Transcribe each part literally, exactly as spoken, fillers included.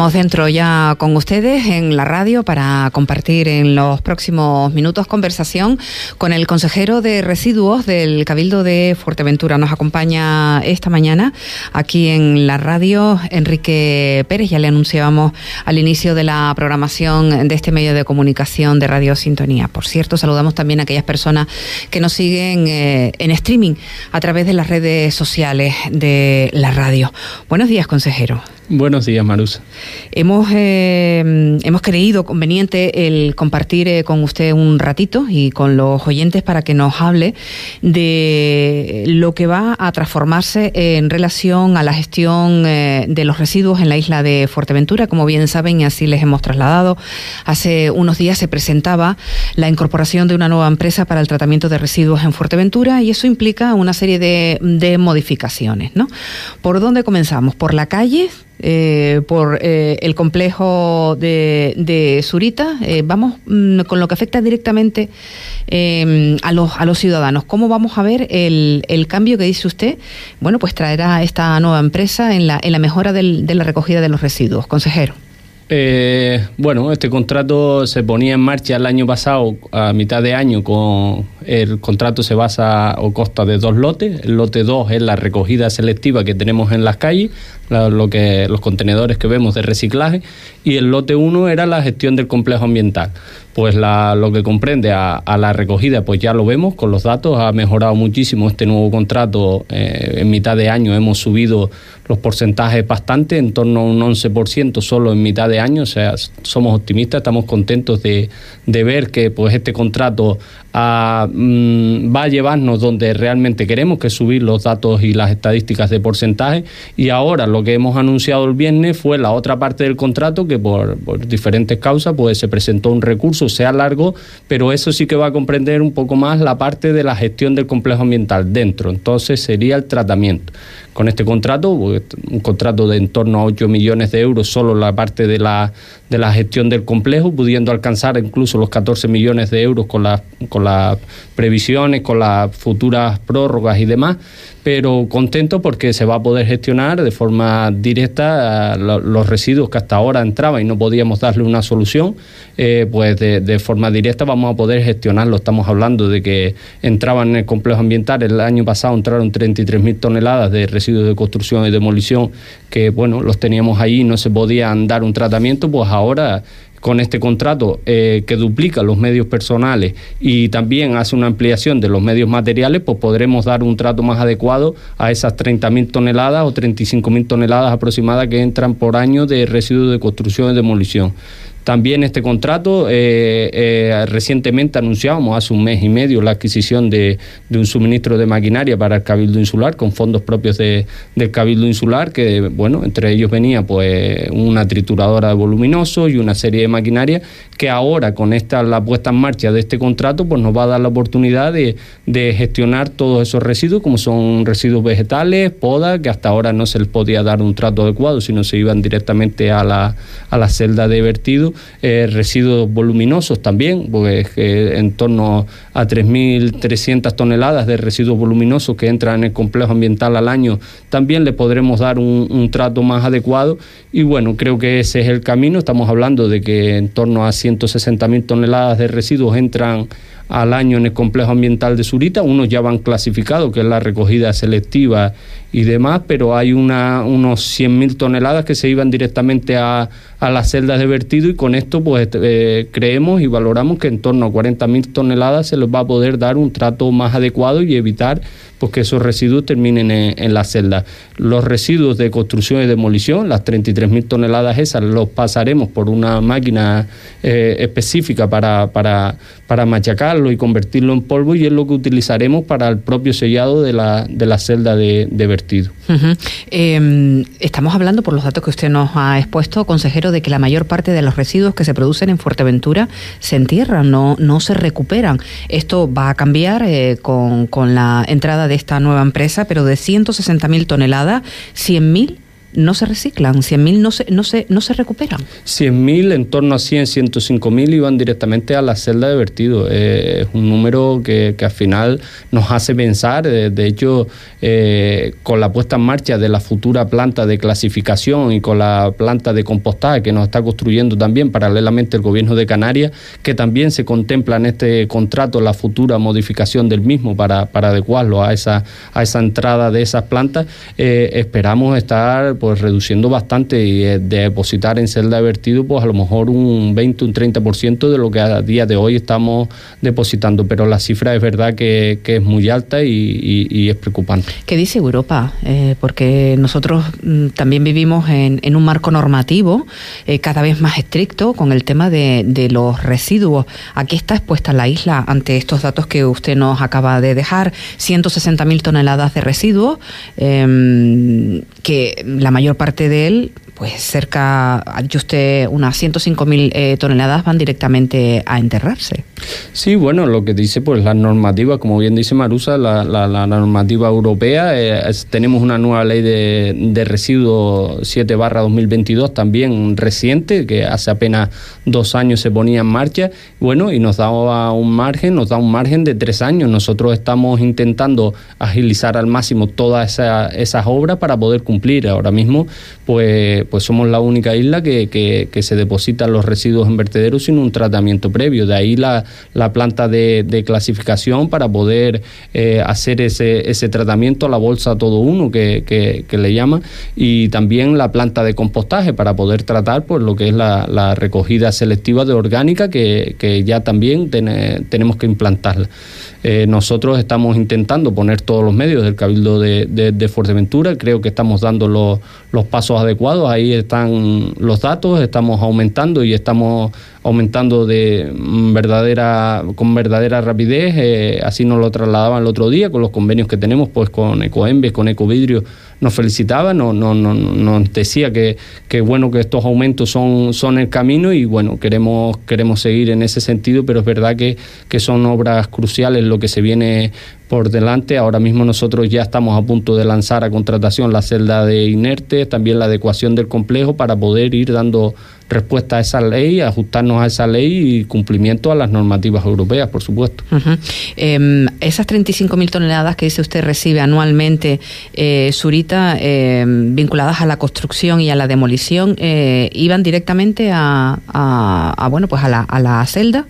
estamos dentro ya con ustedes en la radio para compartir en los próximos minutos conversación con el consejero de residuos del Cabildo de Fuerteventura. Nos acompaña esta mañana aquí en la radio Enrique Pérez. Ya le anunciábamos al inicio de la programación de este medio de comunicación de Radio Sintonía. Por cierto, saludamos también a aquellas personas que nos siguen eh, en streaming a través de las redes sociales de la radio. Buenos días, consejero. Buenos días, Marusa. Hemos, eh, hemos creído conveniente el compartir eh, con usted un ratito y con los oyentes para que nos hable de lo que va a transformarse en relación a la gestión eh, de los residuos en la isla de Fuerteventura. Como bien saben, y así les hemos trasladado, hace unos días se presentaba la incorporación de una nueva empresa para el tratamiento de residuos en Fuerteventura y eso implica una serie de, de modificaciones, ¿no? ¿Por dónde comenzamos? ¿Por la calle? Eh, por eh, el complejo de, de Zurita, eh, vamos mm, con lo que afecta directamente eh, a los a los ciudadanos. ¿Cómo vamos a ver el, el cambio que dice usted? Bueno, pues traerá esta nueva empresa en la en la mejora del, de la recogida de los residuos, consejero. Eh, bueno, este contrato se ponía en marcha el año pasado, a mitad de año. Con el contrato se basa o consta de dos lotes. El lote dos es la recogida selectiva que tenemos en las calles, la, lo que los contenedores que vemos de reciclaje, y el lote uno era la gestión del complejo ambiental. Pues la, lo que comprende a, a la recogida, pues ya lo vemos con los datos, ha mejorado muchísimo este nuevo contrato. Eh, en mitad de año hemos subido los porcentajes bastante, en torno a un once por ciento solo en mitad de año. O sea, somos optimistas, estamos contentos de, de ver que pues este contrato a, mmm, va a llevarnos donde realmente queremos, que es subir los datos y las estadísticas de porcentaje. Y ahora lo que hemos anunciado el viernes fue la otra parte del contrato, que por, por diferentes causas pues se presentó un recurso, se alargó, pero eso sí que va a comprender un poco más la parte de la gestión del complejo ambiental dentro. Entonces sería el tratamiento. Con este contrato, un contrato de en torno a ocho millones de euros, solo la parte de la, de la gestión del complejo, pudiendo alcanzar incluso los catorce millones de euros con las con las previsiones, con las futuras prórrogas y demás, pero contento porque se va a poder gestionar de forma directa los residuos que hasta ahora entraban y no podíamos darle una solución, eh, pues de, de forma directa vamos a poder gestionarlo. Estamos hablando de que entraban en el complejo ambiental, el año pasado entraron treinta y tres mil toneladas de residuos de construcción y demolición que, bueno, los teníamos ahí y no se podían dar un tratamiento. Pues ahora, con este contrato eh, que duplica los medios personales y también hace una ampliación de los medios materiales, pues podremos dar un trato más adecuado a esas treinta mil toneladas o treinta y cinco mil toneladas aproximadas que entran por año de residuos de construcción y demolición. También este contrato, eh, eh, recientemente anunciábamos hace un mes y medio la adquisición de, de un suministro de maquinaria para el Cabildo Insular con fondos propios de, del Cabildo Insular, que bueno, entre ellos venía pues una trituradora de voluminoso y una serie de maquinaria que ahora con esta la puesta en marcha de este contrato pues nos va a dar la oportunidad de, de gestionar todos esos residuos, como son residuos vegetales, poda, que hasta ahora no se les podía dar un trato adecuado, sino se iban directamente a la, a la celda de vertido. Eh, residuos voluminosos también, porque eh, en torno a tres mil trescientas toneladas de residuos voluminosos que entran en el complejo ambiental al año, también le podremos dar un, un trato más adecuado. Y bueno, creo que ese es el camino. Estamos hablando de que en torno a ciento sesenta mil toneladas de residuos entran al año en el complejo ambiental de Zurita. Unos ya van clasificados, que es la recogida selectiva y demás, pero hay una, unos cien mil toneladas que se iban directamente a, a las celdas de vertido, y con esto pues eh, creemos y valoramos que en torno a cuarenta mil toneladas se les va a poder dar un trato más adecuado y evitar pues que esos residuos terminen en, en la celda. Los residuos de construcción y demolición, las treinta y tres mil toneladas esas, los pasaremos por una máquina eh, específica para, para, para machacarlo y convertirlo en polvo, y es lo que utilizaremos para el propio sellado de la, de la celda de, de vertido. Uh-huh. Eh, estamos hablando, por los datos que usted nos ha expuesto, consejero, de que la mayor parte de los residuos que se producen en Fuerteventura se entierran, no, no se recuperan. Esto va a cambiar eh, con, con la entrada de esta nueva empresa, pero de ciento sesenta mil toneladas, cien mil no se reciclan, cien mil no se, no se, no se recuperan. cien mil, en torno a cien, ciento cinco mil iban directamente a la celda de vertido. Eh, es un número que, que al final nos hace pensar, de, de hecho, eh, con la puesta en marcha de la futura planta de clasificación y con la planta de compostaje que nos está construyendo también paralelamente el Gobierno de Canarias, que también se contempla en este contrato la futura modificación del mismo para, para adecuarlo a esa, a esa entrada de esas plantas, eh, esperamos estar pues reduciendo bastante y eh, depositar en celda de vertido pues a lo mejor un veinte, un treinta por ciento de lo que a día de hoy estamos depositando, pero la cifra es verdad que, que es muy alta y, y, y es preocupante. ¿Qué dice Europa? Eh, porque nosotros mm, también vivimos en, en un marco normativo eh, cada vez más estricto con el tema de, de los residuos. Aquí está expuesta la isla ante estos datos que usted nos acaba de dejar, ciento sesenta mil toneladas de residuos, eh, que la mayor parte de él, pues cerca, ha dicho usted, unas ciento cinco mil eh, toneladas van directamente a enterrarse. Sí, bueno, lo que dice pues la normativa, como bien dice Marusa, la, la, la normativa europea, eh, es, tenemos una nueva ley de, de residuos siete barra dos mil veintidós también reciente, que hace apenas dos años se ponía en marcha, bueno, y nos daba un margen, nos da un margen de tres años. Nosotros estamos intentando agilizar al máximo todas esa, esas obras para poder cumplir. Ahora mismo, pues, pues somos la única isla que, que, que se depositan los residuos en vertederos sin un tratamiento previo. De ahí la, la planta de, de clasificación para poder eh, hacer ese, ese tratamiento a la bolsa todo uno que, que, que le llaman, y también la planta de compostaje para poder tratar pues lo que es la, la recogida selectiva de orgánica que, que ya también ten, tenemos que implantarla. Eh, nosotros estamos intentando poner todos los medios del Cabildo de, de, de Fuerteventura, creo que estamos dando los, los pasos adecuados, ahí están los datos, estamos aumentando y estamos aumentando de verdadera con verdadera rapidez, eh, así nos lo trasladaban el otro día con los convenios que tenemos pues con Ecoembes, con Ecovidrio, nos felicitaba, nos no, no, no decía que, que bueno que estos aumentos son, son el camino y bueno, queremos, queremos seguir en ese sentido, pero es verdad que, que son obras cruciales lo que se viene por delante. Ahora mismo nosotros ya estamos a punto de lanzar a contratación la celda de inertes, también la adecuación del complejo para poder ir dando respuesta a esa ley, ajustarnos a esa ley y cumplimiento a las normativas europeas, por supuesto. Uh-huh. Eh, esas treinta y cinco mil toneladas que dice usted recibe anualmente, eh, Zurita, eh, vinculadas a la construcción y a la demolición, eh, ¿iban directamente a, a, a bueno pues a la, a la celda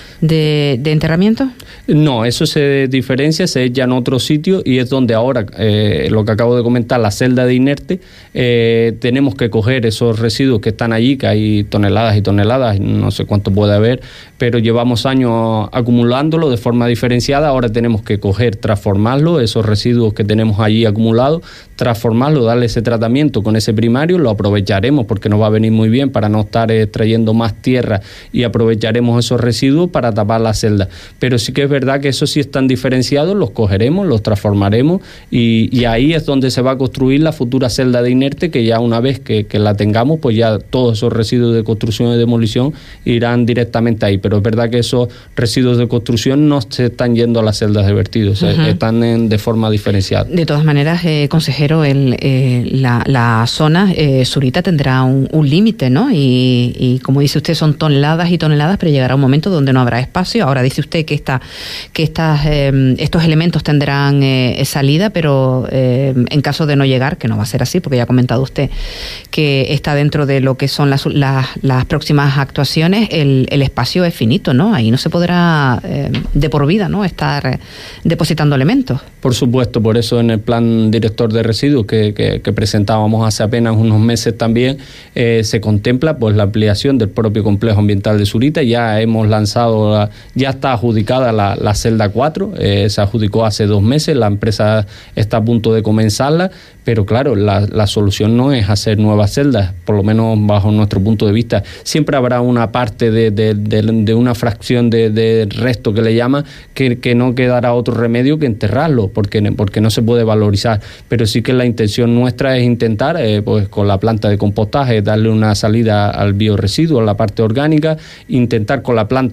de, de enterramiento? No, eso se diferencia, se echa en otro sitio y es donde ahora, eh, lo que acabo de comentar, la celda de inerte, eh, tenemos que coger esos residuos que están allí, que hay toneladas y toneladas, no sé cuánto puede haber, pero llevamos años acumulándolo de forma diferenciada, ahora tenemos que coger, transformarlo, esos residuos que tenemos allí acumulados, transformarlo, darle ese tratamiento con ese primario, lo aprovecharemos porque nos va a venir muy bien para no estar extrayendo más tierra y aprovecharemos esos residuos para tapar la celda. Pero sí que es verdad que esos sí están diferenciados, los cogeremos, los transformaremos y, y ahí es donde se va a construir la futura celda de inerte, que ya una vez que, que la tengamos, pues ya todos esos residuos de construcción y demolición irán directamente ahí. Pero es verdad que esos residuos de construcción no se están yendo a las celdas de vertido, uh-huh. se, están en, de forma diferenciada. De todas maneras, eh, consejero, el, eh, la, la zona eh, Zurita tendrá un, un límite, ¿no? Y, y como dice usted, son toneladas y toneladas, pero llegará un momento donde no habrá espacio. Ahora dice usted que esta que estas, eh, estos elementos tendrán eh, salida, pero eh, en caso de no llegar, que no va a ser así, porque ya ha comentado usted que está dentro de lo que son las, las, las próximas actuaciones, el, el espacio es finito, ¿no? Ahí no se podrá eh, de por vida, ¿no?, estar eh, depositando elementos. Por supuesto, por eso en el plan director de residuos que, que, que presentábamos hace apenas unos meses también, eh, se contempla pues la ampliación del propio complejo ambiental de Zurita. Ya hemos lanzado, la, ya está adjudicada la, la celda cuatro, eh, se adjudicó hace dos meses, la empresa está a punto de comenzarla, pero claro, la, la solución no es hacer nuevas celdas, por lo menos bajo nuestro punto de vista. Siempre habrá una parte de, de, de, de una fracción de, de resto que le llama, que, que no quedará otro remedio que enterrarlo, porque, porque no se puede valorizar. Pero sí que la intención nuestra es intentar, eh, pues con la planta de compostaje, darle una salida al bioresiduo, a la parte orgánica, intentar con la planta de clasificación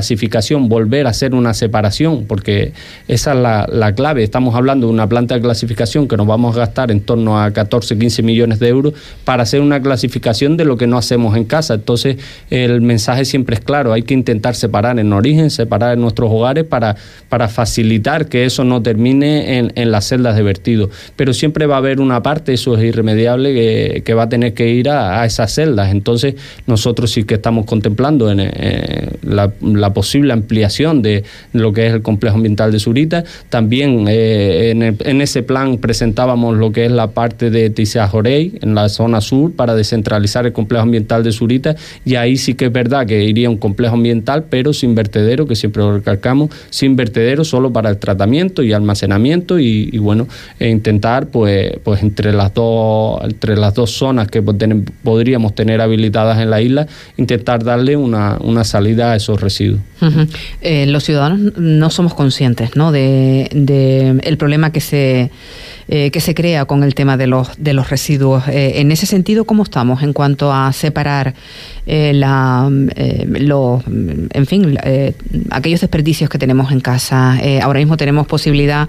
clasificación, volver a hacer una separación, porque esa es la, la clave. Estamos hablando de una planta de clasificación que nos vamos a gastar en torno a catorce, quince millones de euros para hacer una clasificación de lo que no hacemos en casa. Entonces, el mensaje siempre es claro, hay que intentar separar en origen, separar en nuestros hogares para, para facilitar que eso no termine en, en las celdas de vertido. Pero siempre va a haber una parte, eso es irremediable, que, que va a tener que ir a, a esas celdas. Entonces, nosotros sí que estamos contemplando en, en la, la posible ampliación de lo que es el complejo ambiental de Zurita. También eh, en, el, en ese plan presentábamos lo que es la parte de Tizajorey, en la zona sur, para descentralizar el complejo ambiental de Zurita, y ahí sí que es verdad que iría un complejo ambiental, pero sin vertedero, que siempre lo recalcamos, sin vertedero, solo para el tratamiento y almacenamiento, y, y bueno, e intentar pues, pues entre las dos, entre las dos zonas que podríamos tener habilitadas en la isla, intentar darle una, una salida a esos residuos. Uh-huh. Eh, los ciudadanos no somos conscientes, ¿no?, de, de el problema que se eh, que se crea con el tema de los de los residuos. Eh, en ese sentido, ¿cómo estamos en cuanto a separar eh, la eh, los en fin eh, aquellos desperdicios que tenemos en casa? Eh, ahora mismo tenemos posibilidad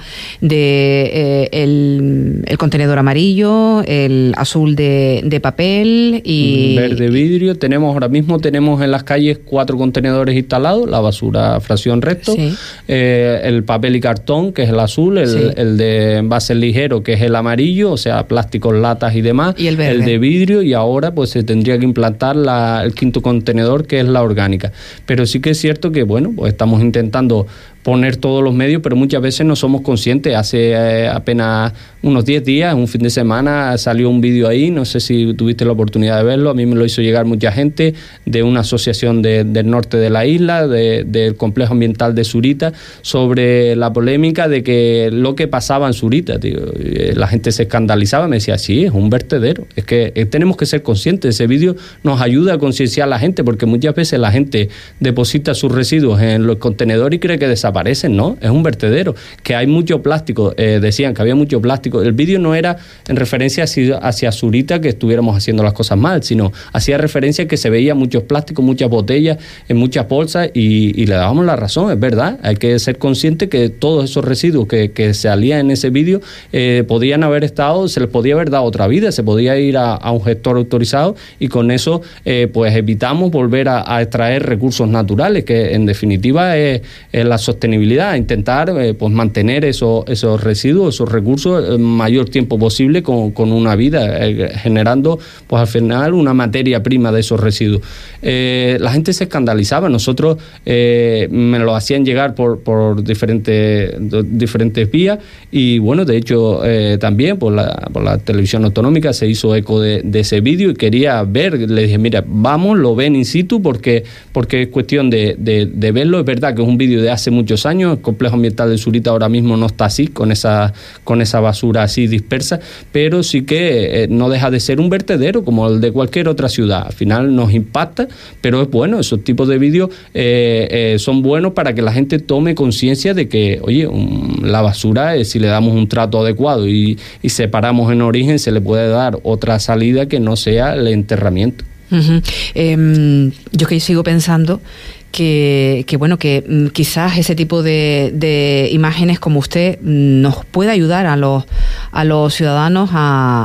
de eh, el, el contenedor amarillo, el azul de, de papel y verde vidrio. Tenemos ahora mismo tenemos en las calles cuatro contenedores instalados, la basura fracción resto, sí. eh, el papel y cartón, que es el azul, el, sí. el de envases ligeros, que es el amarillo, o sea, plásticos, latas y demás, y el, verde. el de vidrio, y ahora pues se tendría que implantar la, el quinto contenedor, que es la orgánica. Pero sí que es cierto que, bueno, pues estamos intentando poner todos los medios, pero muchas veces no somos conscientes. Hace eh, apenas unos diez días, un fin de semana, salió un vídeo ahí, no sé si tuviste la oportunidad de verlo, a mí me lo hizo llegar mucha gente, de una asociación de, del norte de la isla, de, del complejo ambiental de Zurita, sobre la polémica de que lo que pasaba en Zurita, tío. La gente se escandalizaba, me decía, sí, es un vertedero. Es que eh, tenemos que ser conscientes. Ese vídeo nos ayuda a concienciar a la gente, porque muchas veces la gente deposita sus residuos en los contenedores y cree que desaparecen. Aparecen, ¿no? Es un vertedero, que hay mucho plástico, eh, decían que había mucho plástico. El vídeo no era en referencia hacia, hacia Zurita que estuviéramos haciendo las cosas mal, sino hacía referencia que se veía muchos plásticos, muchas botellas, en muchas bolsas, y, y le dábamos la razón, es verdad. Hay que ser consciente que todos esos residuos que, que se salían en ese vídeo eh, podían haber estado, se les podía haber dado otra vida, se podía ir a, a un gestor autorizado, y con eso eh, pues evitamos volver a, a extraer recursos naturales, que en definitiva es, es la sostenibilidad sostenibilidad, intentar eh, pues mantener esos, esos residuos, esos recursos el mayor tiempo posible con, con una vida, eh, generando pues al final una materia prima de esos residuos. Eh, la gente se escandalizaba, nosotros eh, me lo hacían llegar por, por diferentes, diferentes vías, y bueno, de hecho eh, también por la, por la televisión autonómica se hizo eco de, de ese vídeo, y quería ver, le dije, mira, vamos, lo ven in situ, porque, porque es cuestión de, de, de verlo. Es verdad que es un vídeo de hace mucho años, el complejo ambiental de Zurita ahora mismo no está así, con esa, con esa basura así dispersa, pero sí que eh, no deja de ser un vertedero como el de cualquier otra ciudad. Al final nos impacta, pero es bueno, esos tipos de vídeos eh, eh, son buenos para que la gente tome conciencia de que, oye, um, la basura, eh, si le damos un trato adecuado y, y separamos en origen, se le puede dar otra salida que no sea el enterramiento. Uh-huh. Eh, yo que sigo pensando que, que bueno, que mm, quizás ese tipo de, de imágenes como usted mm, nos puede ayudar a los a los ciudadanos a,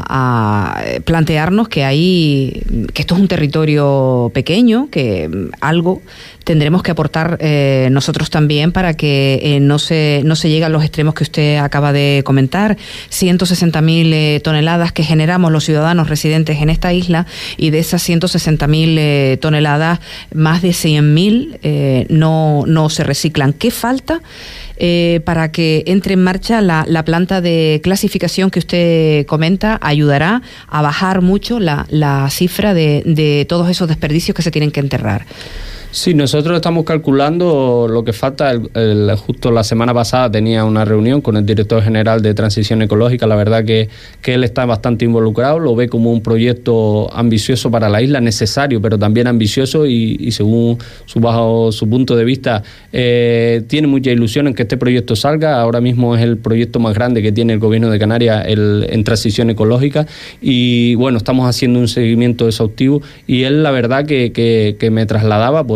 a plantearnos que hay que esto es un territorio pequeño, que mm, algo tendremos que aportar eh, nosotros también para que eh, no se no se llegue a los extremos que usted acaba de comentar. ciento sesenta mil eh, toneladas que generamos los ciudadanos residentes en esta isla, y de esas ciento sesenta mil eh, toneladas, más de cien mil Eh, no, no se reciclan. ¿Qué falta eh, para que entre en marcha la, la planta de clasificación que usted comenta? Ayudará a bajar mucho la, la cifra de, de todos esos desperdicios que se tienen que enterrar. Sí, nosotros estamos calculando lo que falta. El, el, justo la semana pasada tenía una reunión con el director general de Transición Ecológica. La verdad que, que él está bastante involucrado, lo ve como un proyecto ambicioso para la isla, necesario, pero también ambicioso, y, y según su bajo su punto de vista, eh, tiene mucha ilusión en que este proyecto salga. Ahora mismo es el proyecto más grande que tiene el gobierno de Canarias el, en transición ecológica, y bueno, estamos haciendo un seguimiento exhaustivo, y él la verdad que, que, que me trasladaba pues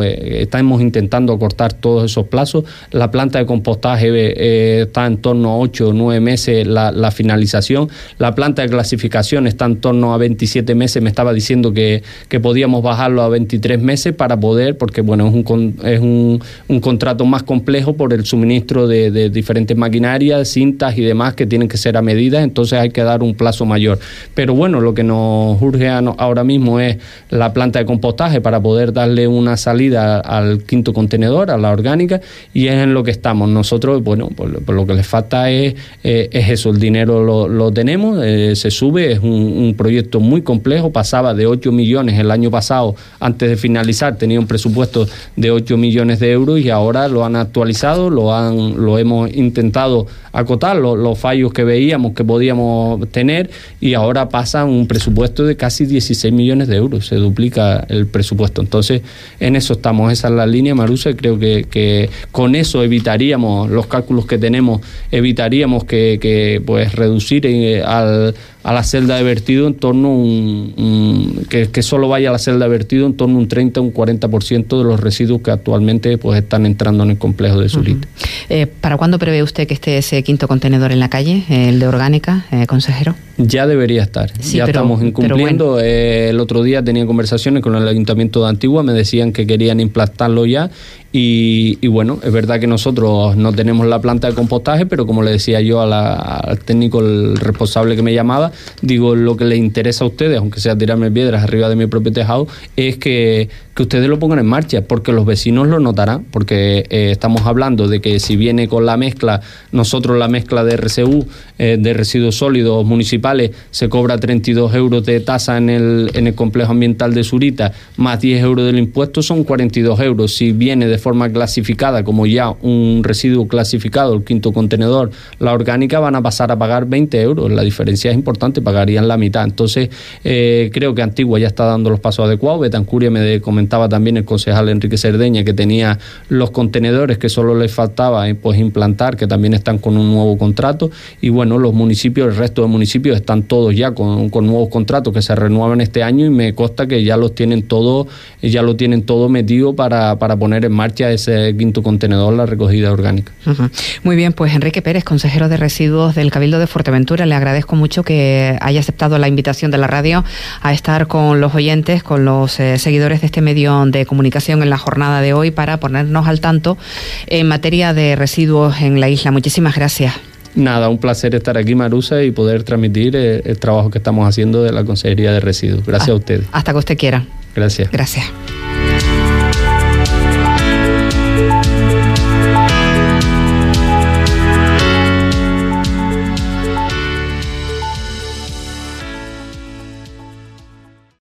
pues estamos intentando acortar todos esos plazos. La planta de compostaje eh, está en torno a ocho o nueve meses la, la finalización. La planta de clasificación está en torno a veintisiete meses. Me estaba diciendo que, que podíamos bajarlo a veintitrés meses para poder, porque bueno, es un, es un, un contrato más complejo por el suministro de, de diferentes maquinarias, cintas y demás que tienen que ser a medida, entonces hay que dar un plazo mayor. Pero bueno, lo que nos urge ahora mismo es la planta de compostaje para poder darle una salida al quinto contenedor, a la orgánica, y es en lo que estamos. Nosotros, bueno, pues, pues lo que les falta es, eh, es eso, el dinero lo, lo tenemos, eh, se sube, es un, un proyecto muy complejo, pasaba de ocho millones el año pasado, antes de finalizar tenía un presupuesto de ocho millones de euros y ahora lo han actualizado, lo han lo hemos intentado acotar, lo, los fallos que veíamos que podíamos tener, y ahora pasa un presupuesto de casi dieciséis millones de euros, se duplica el presupuesto. Entonces, en eso estamos, esa es la línea, Marusa, y creo que, que con eso evitaríamos, los cálculos que tenemos, evitaríamos que, que pues reducir eh, al a la celda de vertido en torno a un, un que, que solo vaya a la celda de vertido en torno a un treinta, un cuarenta por ciento de los residuos que actualmente pues están entrando en el complejo de Zurita. Uh-huh. eh, ¿Para cuándo prevé usted que esté ese quinto contenedor en la calle, el de orgánica, eh, consejero? Ya debería estar, sí, ya pero, estamos incumpliendo. Bueno. Eh, el otro día tenía conversaciones con el Ayuntamiento de Antigua, me decían que querían implantarlo ya. Y, y bueno, es verdad que nosotros no tenemos la planta de compostaje, pero como le decía yo a la, al técnico, el responsable que me llamaba, digo, lo que les interesa a ustedes, aunque sea tirarme piedras arriba de mi propio tejado, es que, que ustedes lo pongan en marcha, porque los vecinos lo notarán, porque eh, estamos hablando de que si viene con la mezcla, nosotros la mezcla de R C U, eh, de residuos sólidos municipales, se cobra treinta y dos euros de tasa en el, en el complejo ambiental de Zurita, más diez euros del impuesto, son cuarenta y dos euros. Si viene de forma clasificada, como ya un residuo clasificado, el quinto contenedor, la orgánica, van a pasar a pagar veinte euros. La diferencia es importante, pagarían la mitad. Entonces, eh, creo que Antigua ya está dando los pasos adecuados. Betancuria me comentaba también el concejal Enrique Cerdeña que tenía los contenedores que solo les faltaba eh, pues implantar, que también están con un nuevo contrato. Y bueno, los municipios, el resto de municipios están todos ya con, con nuevos contratos que se renuevan este año, y me consta que ya los tienen todo, ya lo tienen todo metido para, para poner en marcha ese quinto contenedor, la recogida orgánica. Uh-huh. Muy bien, pues Enrique Pérez, consejero de residuos del Cabildo de Fuerteventura, le agradezco mucho que haya aceptado la invitación de la radio a estar con los oyentes, con los eh, seguidores de este medio de comunicación en la jornada de hoy para ponernos al tanto en materia de residuos en la isla. Muchísimas gracias. Nada, un placer estar aquí, Marusa, y poder transmitir el, el trabajo que estamos haciendo de la Consejería de Residuos. Gracias ah, a ustedes. Hasta que usted quiera. Gracias. Gracias.